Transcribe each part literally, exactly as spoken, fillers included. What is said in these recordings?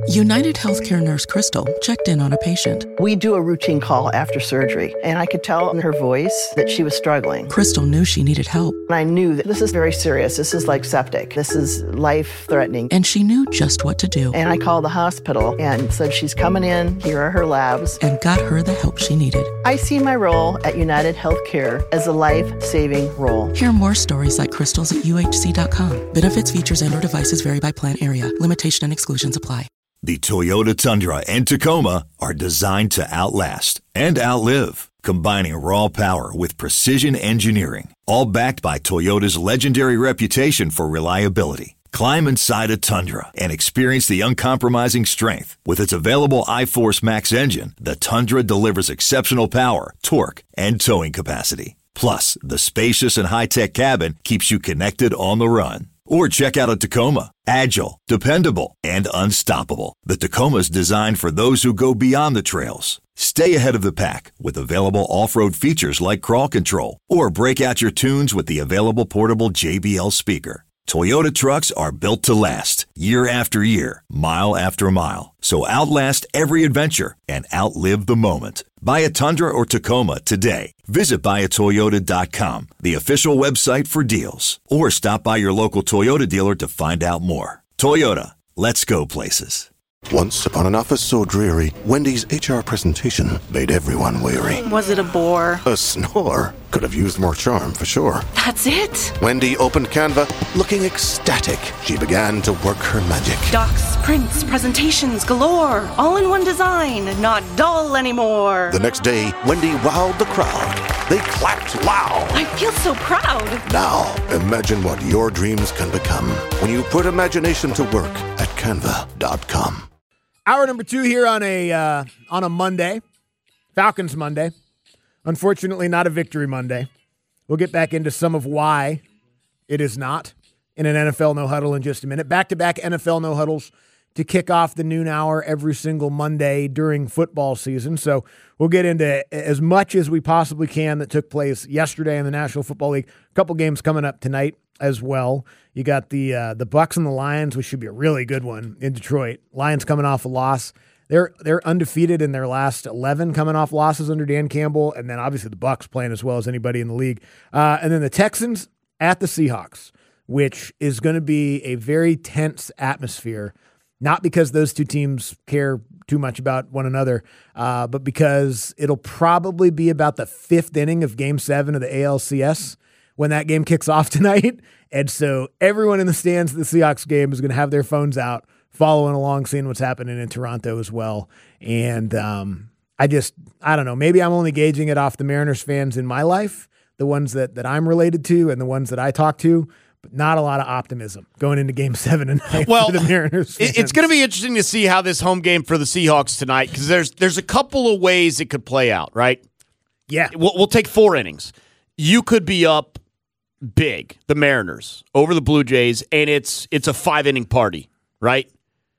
United Healthcare nurse Crystal checked in on a patient. We do a routine call after surgery, and I could tell in her voice that she was struggling. Crystal knew she needed help. And I knew that this is very serious. This is like septic. This is life-threatening. And she knew just what to do. And I called the hospital and said, she's coming in, here are her labs. And got her the help she needed. I see my role at United Healthcare as a life-saving role. Hear more stories like Crystal's at U H C dot com. Benefits, features, and or devices vary by plan area. Limitation and exclusions apply. The Toyota Tundra and Tacoma are designed to outlast and outlive, combining raw power with precision engineering, all backed by Toyota's legendary reputation for reliability. Climb inside a Tundra and experience the uncompromising strength. With its available iForce Max engine, the Tundra delivers exceptional power, torque, and towing capacity. Plus, the spacious and high-tech cabin keeps you connected on the run. Or check out a Tacoma. Agile, dependable, and unstoppable. The Tacoma's designed for those who go beyond the trails. Stay ahead of the pack with available off-road features like crawl control. Or break out your tunes with the available portable J B L speaker. Toyota trucks are built to last, year after year, mile after mile. So outlast every adventure and outlive the moment. Buy a Tundra or Tacoma today. Visit buy a toyota dot com, the official website for deals. Or stop by your local Toyota dealer to find out more. Toyota, let's go places. Once upon an office so dreary, Wendy's H R presentation made everyone weary. Was it a bore? A snore. Could have used more charm, for sure. That's it? Wendy opened Canva, looking ecstatic. She began to work her magic. Docs, prints, presentations galore. All in one design, not dull anymore. The next day, Wendy wowed the crowd. They clapped loud. I feel so proud. Now, imagine what your dreams can become when you put imagination to work at canva dot com. Hour number two here on a uh, on a Monday, Falcons Monday. Unfortunately, not a Victory Monday. We'll get back into some of why it is not in an N F L No Huddle in just a minute. Back-to-back N F L No Huddles to kick off the noon hour every single Monday during football season. So we'll get into as much as we possibly can that took place yesterday in the National Football League. A couple games coming up tonight as well. You got the uh, the Bucs and the Lions, which should be a really good one in Detroit. Lions coming off a loss. They're they're undefeated in their last eleven, coming off losses under Dan Campbell, and then obviously the Bucs playing as well as anybody in the league. Uh, and then the Texans at the Seahawks, which is going to be a very tense atmosphere, not because those two teams care too much about one another, uh, but because it'll probably be about the fifth inning of Game Seven of the A L C S when that game kicks off tonight. And so everyone in the stands at the Seahawks game is going to have their phones out, following along, seeing what's happening in Toronto as well. And um, I just, I don't know, maybe I'm only gauging it off the Mariners fans in my life, the ones that, that I'm related to and the ones that I talk to, but not a lot of optimism going into Game seven tonight well, for the Mariners fans. It's going to be interesting to see how this home game for the Seahawks tonight, because there's, there's a couple of ways it could play out, right? Yeah. We'll, we'll take four innings. You could be up big, the Mariners, over the Blue Jays, and it's it's a five-inning party, right?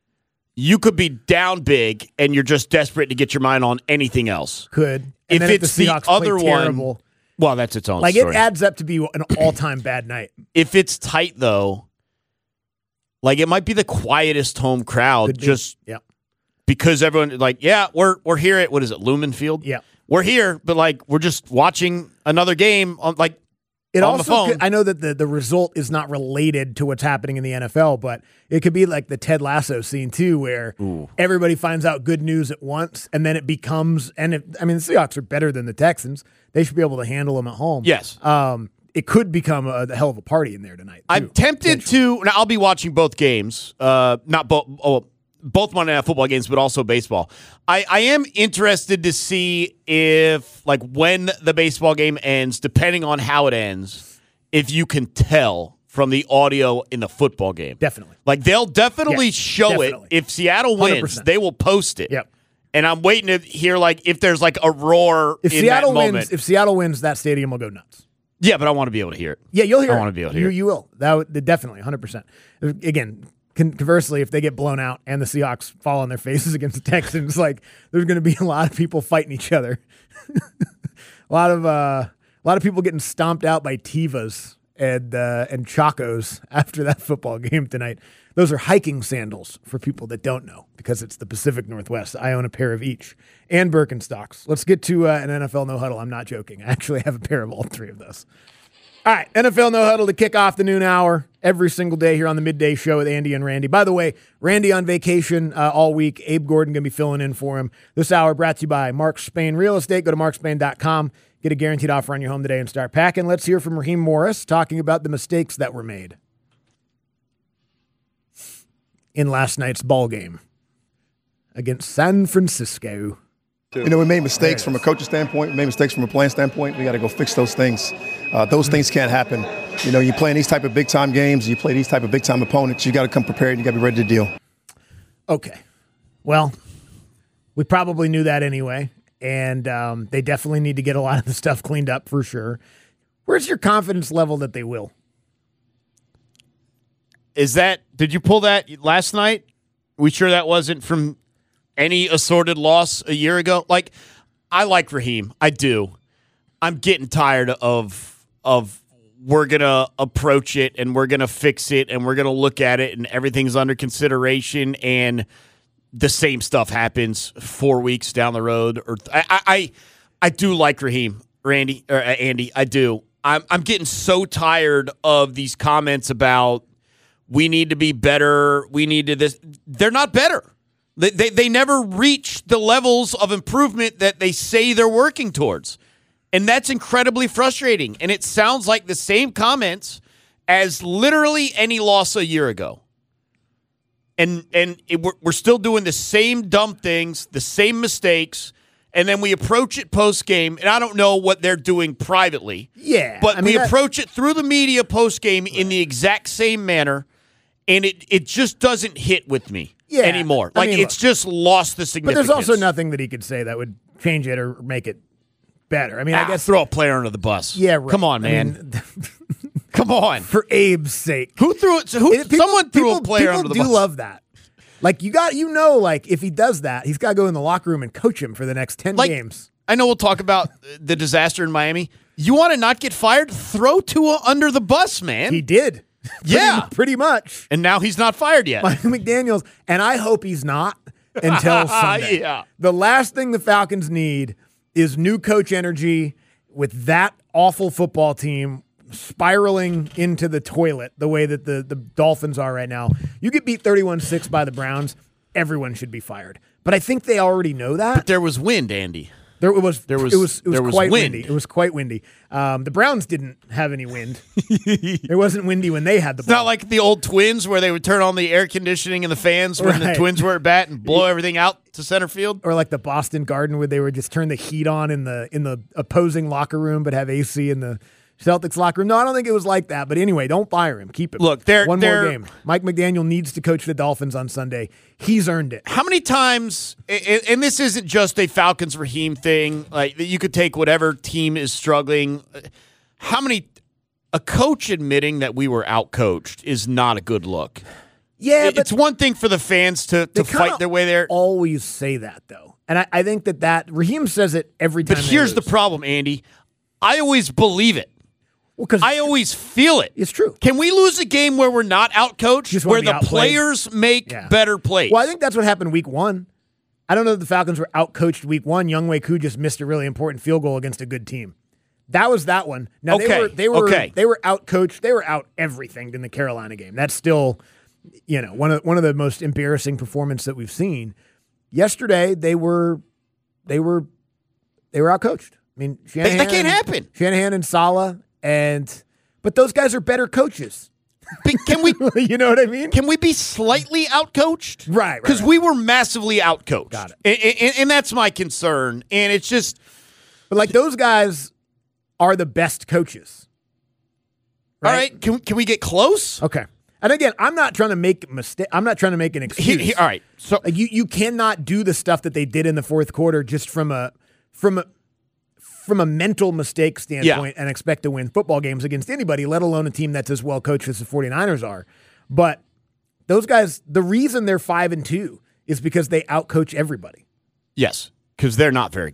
You could be down big, and you're just desperate to get your mind on anything else. Could. And if then it's if the, the Seahawks other play one, terrible, well, that's its own like story. it adds up to be an all-time bad night. If it's tight, though, like it might be the quietest home crowd, Could be. just Yep. because everyone, like, yeah, we're we're here at, what is it, Lumen Field? Yeah. We're here, but, like, we're just watching another game on, like, It on also, the phone. Could, I know that the, the result is not related to what's happening in the N F L, but it could be like the Ted Lasso scene too, where Ooh. everybody finds out good news at once, and then it becomes. And if, I mean, the Seahawks are better than the Texans; they should be able to handle them at home. Yes, um, it could become a, a hell of a party in there tonight. Too, I'm tempted to. Now I'll be watching both games, uh, not both. Oh, both Monday Night Football games, but also baseball. I, I am interested to see if, like, when the baseball game ends, depending on how it ends, if you can tell from the audio in the football game. Definitely. Like, they'll definitely Yes, show definitely. it. If Seattle wins, one hundred percent. they will post it. Yep. And I'm waiting to hear, like, if there's, like, a roar If in Seattle that wins, moment. if Seattle wins, that stadium will go nuts. Yeah, but I want to be able to hear it. Yeah, you'll hear. I it. want to be able to you, hear it. You will. That would, definitely, one hundred percent. Again, conversely, if they get blown out and the Seahawks fall on their faces against the Texans, like there's going to be a lot of people fighting each other. a lot of uh, a lot of people getting stomped out by Tivas and uh, and Chacos after that football game tonight. Those are hiking sandals for people that don't know, because it's the Pacific Northwest. I own a pair of each, and Birkenstocks. Let's get to uh, an N F L No Huddle. I'm not joking. I actually have a pair of all three of those. All right, N F L No Huddle to kick off the noon hour every single day here on the Midday Show with Andy and Randy. By the way, Randy on vacation uh, all week. Abe Gordon going to be filling in for him. This hour brought to you by Mark Spain Real Estate. Go to mark spain dot com. Get a guaranteed offer on your home today and start packing. Let's hear from Raheem Morris talking about the mistakes that were made in last night's ball game against San Francisco. You know, we made mistakes from a coaching standpoint. We made mistakes from a playing standpoint. We got to go fix those things. Uh, those things can't happen. You know, you play in these type of big-time games, you play these type of big-time opponents, you got to come prepared and you got to be ready to deal. Okay. Well, we probably knew that anyway, and um, they definitely need to get a lot of the stuff cleaned up for sure. Where's your confidence level that they will? Is that, did you pull that last night? We sure that wasn't from any assorted loss a year ago? Like, I like Raheem. I do. I'm getting tired of of we're going to approach it and we're going to fix it and we're going to look at it and everything's under consideration and the same stuff happens four weeks down the road. Or I I, I do like Raheem, Randy, or Andy. I do. I'm I'm getting so tired of these comments about we need to be better. We need to this. They're not better. They, they they never reach the levels of improvement that they say they're working towards. And that's incredibly frustrating. And it sounds like the same comments as literally any loss a year ago. And and it, we're, we're still doing the same dumb things, the same mistakes, and then we approach it post-game, and I don't know what they're doing privately. Yeah. But I mean, we that, approach it through the media post-game right. in the exact same manner, and it, it just doesn't hit with me yeah. anymore. Like, I mean, it's look, just lost the significance. But there's also nothing that he could say that would change it or make it better. I mean, ah, I guess throw a player under the bus. Yeah, right. Come on, man. I mean, Come on. For Abe's sake. Who threw it? Who, it, people, someone threw people, a player under the bus. People do love that. Like, you got, you know, like, if he does that, he's got to go in the locker room and coach him for the next ten like, games. I know we'll talk about the disaster in Miami. You want to not get fired? Throw Tua under the bus, man. He did. Yeah. pretty, pretty much. And now he's not fired yet. Mike McDaniels, and I hope he's not until Sunday. Yeah. The last thing the Falcons need is new coach energy with that awful football team spiraling into the toilet the way that the, the Dolphins are right now. You get beat thirty-one six by the Browns, everyone should be fired. But I think they already know that. But there was wind, Andy. There it was. There was. It was. It was there was quite wind. windy. It was quite windy. Um, the Browns didn't have any wind. It wasn't windy when they had the ball. It's not like the old Twins where they would turn on the air conditioning and the fans when right. the Twins were at bat and blow everything out to center field. Or like the Boston Garden where they would just turn the heat on in the in the opposing locker room, but have A C in the Celtics locker room. No, I don't think it was like that. But anyway, don't fire him. Keep him. Look, they're, one they're, more game. Mike McDaniel needs to coach the Dolphins on Sunday. He's earned it. How many times, and this isn't just a Falcons Raheem thing, like you could take whatever team is struggling. How many, a coach admitting that we were outcoached is not a good look. Yeah, but it's one thing for the fans to, to fight their way there. Always say that, though. And I, I think that that, Raheem says it every time. But here's the problem, Andy. I always believe it. Well, because I always feel it. It's true. Can we lose a game where we're not outcoached, where the outplayed. players make yeah. better plays? Well, I think that's what happened week one. I don't know if the Falcons were outcoached week one. Younghoe Koo just missed a really important field goal against a good team. That was that one. Now okay. they were they were okay. they were outcoached. They were out everything in the Carolina game. That's still, you know, one of one of the most embarrassing performances that we've seen. Yesterday they were they were they were outcoached. I mean, Shanahan, that can't happen. Shanahan and Saleh and. But those guys are better coaches. Can we? You know what I mean? Can we be slightly outcoached? Right. Because right, right. we were massively outcoached. Got it. And, and, and that's my concern. And it's just. But like those guys are the best coaches. Right? All right. Can, can we get close? Okay. And again, I'm not trying to make mistake. I'm not trying to make an excuse. He, he, all right. So like you, you cannot do the stuff that they did in the fourth quarter just from a from a from a mental mistake standpoint yeah. and expect to win football games against anybody, let alone a team that's as well coached as the 49ers are. But those guys, the reason they're five and two is because they outcoach everybody. Yes, because they're not very good.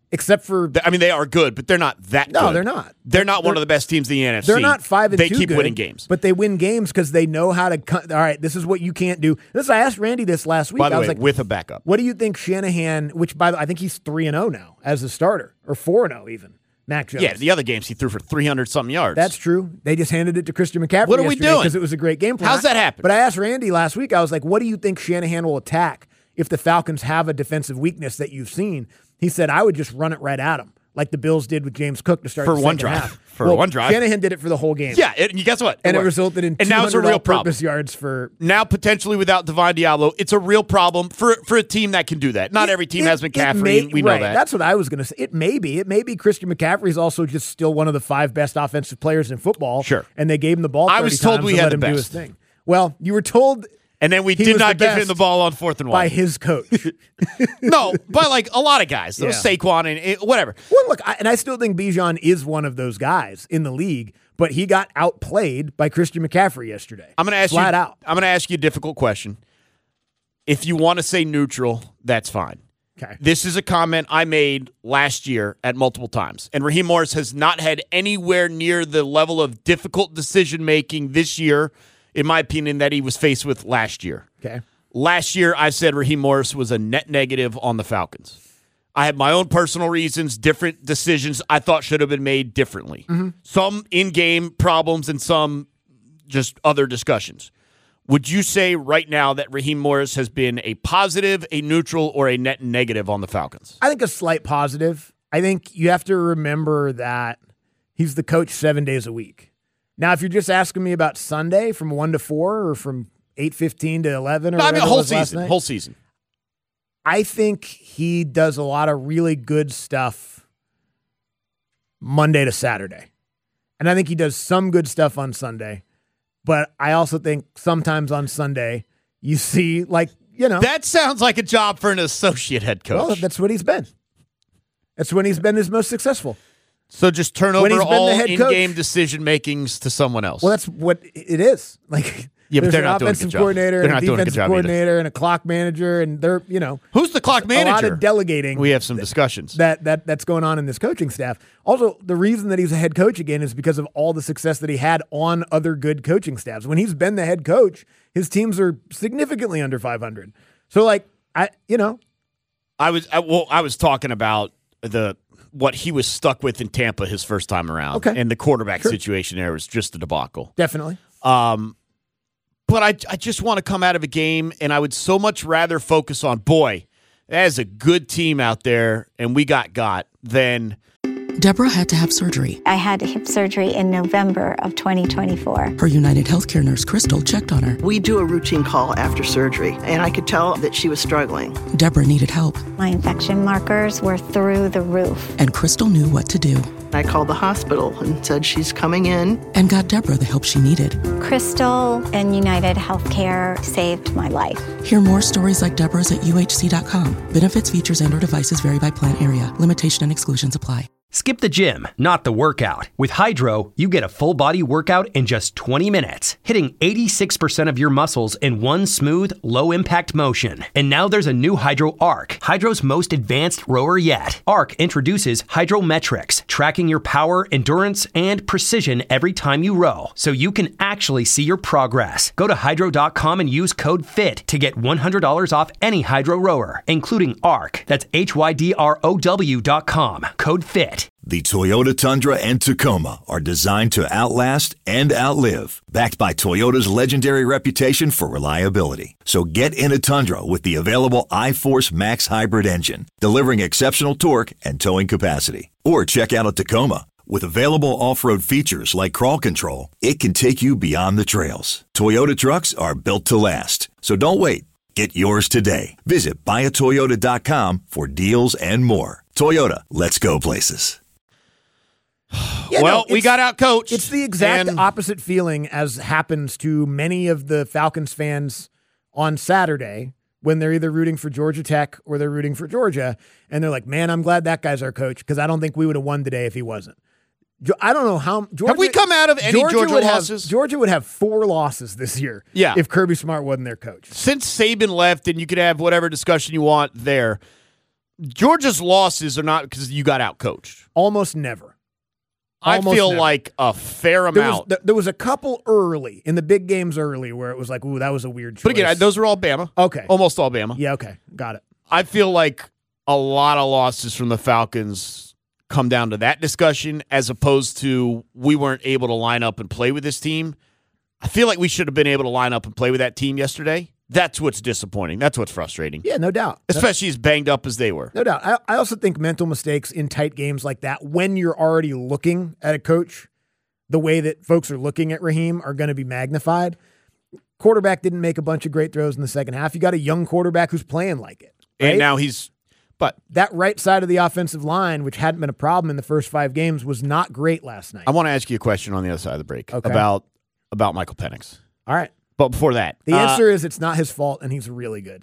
except for I mean, they are good, but they're not that no, good. they're not. They're not They're- one of the best teams in the N F C. They're not five and They two keep good, winning games. but they win games because they know how to. Cut, all right, this is what you can't do. This I asked Randy this last week. By the I was way, like, with a backup. what do you think Shanahan? Which by the way, I think he's three and zero now as a starter, or four and zero even. Mac Jones. Yeah, the other games he threw for three hundred something yards. That's true. They just handed it to Christian McCaffrey. What are we doing? Because it was a great game plan. How's that happen? But I asked Randy last week. I was like, "What do you think Shanahan will attack if the Falcons have a defensive weakness that you've seen?" He said, "I would just run it right at him, like the Bills did with James Cook to start For the one second drive. half." For well, one drive. Shanahan did it for the whole game. Yeah, it, and guess what? and it worked. resulted in and now it's a two hundred real problem. all-purpose yards for. Now potentially without Divine Diablo, it's a real problem for for a team that can do that. Not It- every team it- has it McCaffrey. may- and we know right, that. That's what I was going to say. It may be. It may be Christian McCaffrey is also just still one of the five best offensive players in football. Sure. And they gave him the ball. I was thirty told times we and had let the him do his best. thing. Well, you were told. and then we he did was not the give him best the ball on fourth and one. by his coach. no, by like a lot of guys. Those Yeah. Saquon and it, whatever. Well, look, I, and I still think Bijan is one of those guys in the league, but he got outplayed by Christian McCaffrey yesterday. I'm going to ask flat you. out. I'm going to ask you a difficult question. If you want to say neutral, that's fine. Okay. This is a comment I made last year at multiple times, and Raheem Morris has not had anywhere near the level of difficult decision making this year, in my opinion, that he was faced with last year. Okay. Last year, I said Raheem Morris was a net negative on the Falcons. I had my own personal reasons, different decisions I thought should have been made differently. Mm-hmm. Some in-game problems and some just other discussions. Would you say right now that Raheem Morris has been a positive, a neutral, or a net negative on the Falcons? I think a slight positive. I think you have to remember that he's the coach seven days a week. Now, if you're just asking me about Sunday from one to four or from eight fifteen to eleven or No, I whatever mean, it whole was last season. night, Whole season. I think he does a lot of really good stuff Monday to Saturday. And I think he does some good stuff on Sunday. But I also think sometimes on Sunday you see, like, you know. That sounds like a job for an associate head coach. Well, that's what he's been. That's when he's been his most successful. So just turn When over he's been all the head coach. in-game decision makings to someone else. Well, that's what it is. Like, Yeah, but there's they're an not doing a good offensive job. coordinator They're and a not doing a good defensive job either. coordinator and a clock manager, and they're, you know, Who's the clock manager? a lot of delegating. We have some discussions. that that that's going on in this coaching staff. Also, the reason that he's a head coach again is because of all the success that he had on other good coaching staffs. When he's been the head coach, his teams are significantly under five hundred. So, like, I, you know, I was I, well. I was talking about the what he was stuck with in Tampa his first time around, Okay. and the quarterback Sure. situation there was just a debacle. definitely. Um, but I I just want to come out of a game, and I would so much rather focus on boy, that is a good team out there, and we got got than. Deborah had to have surgery. I had hip surgery in November of twenty twenty-four. Her United Healthcare nurse, Crystal, checked on her. We do a routine call after surgery, and I could tell that she was struggling. Deborah needed help, My infection markers were through the roof. and Crystal knew what to do I called the hospital and said she's coming in. and got Deborah the help she needed. Crystal and United Healthcare saved my life. Hear more stories like Deborah's at U H C dot com. Benefits, features, and or devices vary by plan area. Limitation and exclusions apply. Skip the gym, not the workout. With Hydro, you get a full body workout in just twenty minutes, hitting eighty-six percent of your muscles in one smooth, low impact motion. And now there's a new Hydro Arc, Hydro's most advanced rower yet. Arc introduces Hydrometrics, tracking your power, endurance, and precision every time you row, so you can actually see your progress. Go to hydro dot com and use code FIT to get one hundred dollars off any Hydro rower, including Arc. That's H Y D R O W dot com, code FIT. The Toyota Tundra and Tacoma are designed to outlast and outlive, backed by Toyota's legendary reputation for reliability. So get in a Tundra with the available iForce Max hybrid engine, delivering exceptional torque and towing capacity. Or check out a Tacoma. With available off-road features like crawl control, it can take you beyond the trails. Toyota trucks are built to last. So don't wait. Get yours today. Visit buy a toyota dot com for deals and more. Toyota, let's go places. Yeah, well, no, we it's- got out coached. It's the exact and- opposite feeling as happens to many of the Falcons fans on Saturday when they're either rooting for Georgia Tech or they're rooting for Georgia, and they're like, man, I'm glad that guy's our coach because I don't think we would have won today if he wasn't. Jo- I don't know how Georgia, Have we come out of any Georgia would losses? Have, Georgia would have four losses this year Yeah. if Kirby Smart wasn't their coach. Since Saban left, and you could have whatever discussion you want there, Georgia's losses are not because you got out-coached. Almost never. Almost I feel never. like a fair amount. There was, there, there was a couple early, in the big games early, where it was like, ooh, that was a weird choice. But again, those are all Bama. Okay. Almost all Bama. Yeah, okay. Got it. I feel like a lot of losses from the Falcons come down to that discussion as opposed to we weren't able to line up and play with this team. I feel like we should have been able to line up and play with that team yesterday. That's what's disappointing. That's what's frustrating. Yeah, no doubt. Especially as banged up as they were. No doubt. I, I also think mental mistakes in tight games like that, when you're already looking at a coach, the way that folks are looking at Raheem are going to be magnified. Quarterback didn't make a bunch of great throws in the second half. You got a young quarterback who's playing like it. Right? And now he's, but that right side of the offensive line, which hadn't been a problem in the first five games, was not great last night. I want to ask you a question on the other side of the break okay. about, about Michael Penix. All right. But before that, the uh, answer is it's not his fault, and he's really good.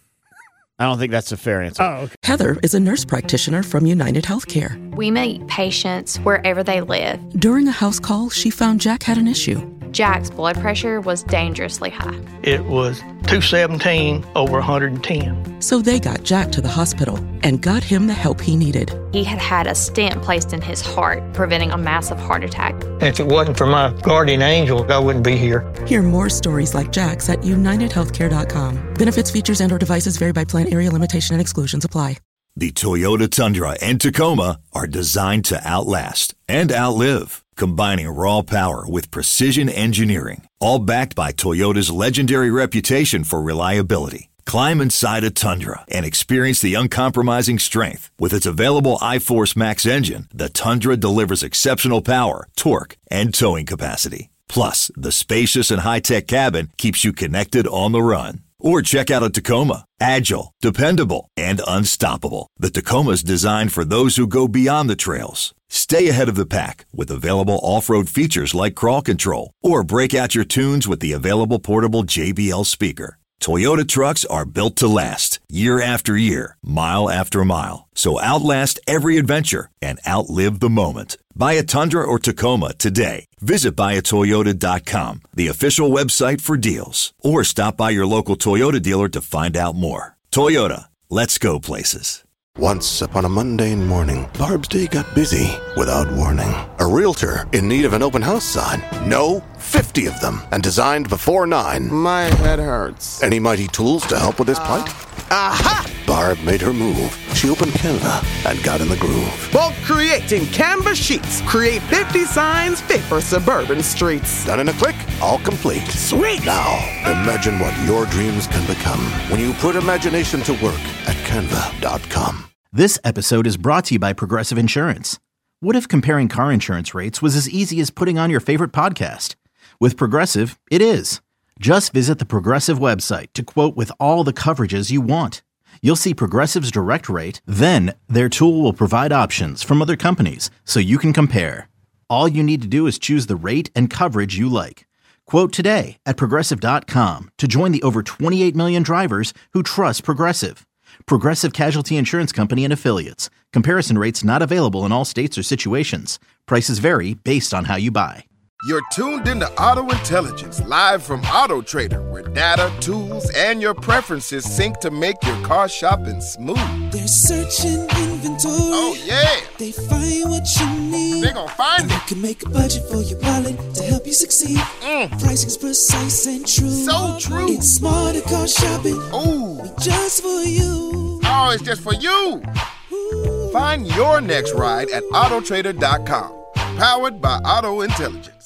I don't think that's a fair answer. Oh, okay. Heather is a nurse practitioner from United Healthcare. We meet patients wherever they live. During a house call, she found Jack had an issue. Jack's blood pressure was dangerously high. It was two seventeen over one hundred ten. So they got Jack to the hospital and got him the help he needed. He had had a stent placed in his heart, preventing a massive heart attack. If it wasn't for my guardian angel, I wouldn't be here. Hear more stories like Jack's at united healthcare dot com. Benefits, features, and or devices vary by plan, area, limitation, and exclusions apply. The Toyota Tundra and Tacoma are designed to outlast and outlive, combining raw power with precision engineering, all backed by Toyota's legendary reputation for reliability. Climb inside a Tundra and experience the uncompromising strength. With its available iForce Max engine, the Tundra delivers exceptional power, torque, and towing capacity. Plus, the spacious and high-tech cabin keeps you connected on the run. Or check out a Tacoma. Agile, dependable, and unstoppable. The Tacoma's designed for those who go beyond the trails. Stay ahead of the pack with available off-road features like crawl control. Or break out your tunes with the available portable J B L speaker. Toyota trucks are built to last, year after year, mile after mile. So outlast every adventure and outlive the moment. Buy a Tundra or Tacoma today. Visit buy a toyota dot com, the official website for deals. Or stop by your local Toyota dealer to find out more. Toyota, let's go places. Once upon a mundane morning, Barb's day got busy without warning. A realtor in need of an open house sign. No, fifty of them, and designed before nine. My head hurts. Any mighty tools to help with this plight? Aha! Barb made her move. She opened Canva and got in the groove. Bulk creating Canva sheets. Create fifty signs fit for suburban streets. Done in a click, all complete. Sweet! Now, imagine what your dreams can become when you put imagination to work at canva dot com. This episode is brought to you by Progressive Insurance. What if comparing car insurance rates was as easy as putting on your favorite podcast? With Progressive, it is. Just visit the Progressive website to quote with all the coverages you want. You'll see Progressive's direct rate, then their tool will provide options from other companies so you can compare. All you need to do is choose the rate and coverage you like. Quote today at progressive dot com to join the over twenty-eight million drivers who trust Progressive. Progressive Casualty Insurance Company and Affiliates. Comparison rates not available in all states or situations. Prices vary based on how you buy. You're tuned into Auto Intelligence, live from Auto Trader, where data, tools, and your preferences sync to make your car shopping smooth. They're searching inventory. Oh, yeah. They find what you need. They're gonna find and it. You can make a budget for your wallet to help you succeed. Mm. Pricing's precise and true. So true. It's smarter car shopping. Ooh. Just for you. Oh, it's just for you. Ooh. Find your next ride at auto trader dot com. Powered by Auto Intelligence.